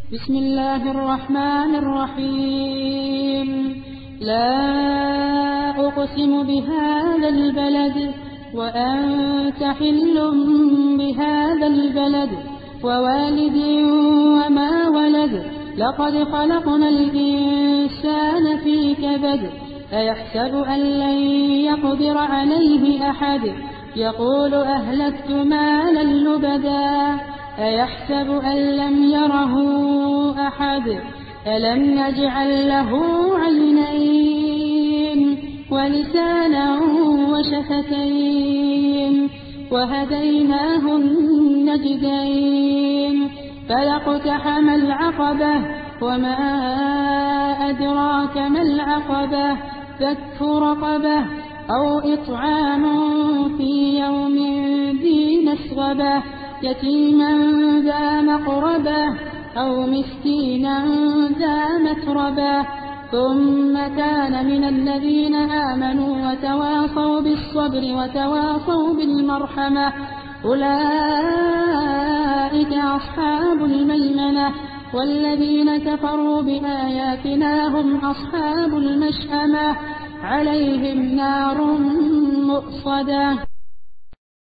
بسم الله الرحمن الرحيم. لا أقسم بهذا البلد وأنت حل بهذا البلد ووالد وما ولد. لقد خلقنا الإنسان في كبد. أيحسب أن لن يقدر عليه أحد. يقول أهلكت مالا لبدا. أيحسب أن لم يره أحد. ألم نجعل له عينين ولسانا وشفتين وهديناه النجدين. فلاقتحم العقبة وما أدراك ما العقبة. فك رقبة أو إطعام في يوم ذي مسغبة يتيما ذا مقربة أو مسكينا ذا متربة. ثم كان من الذين آمنوا وتواصوا بالصبر وتواصوا بالمرحمة أولئك أصحاب الميمنة. والذين كفروا بآياتنا هم أصحاب المشأمة عليهم نار مؤصدة.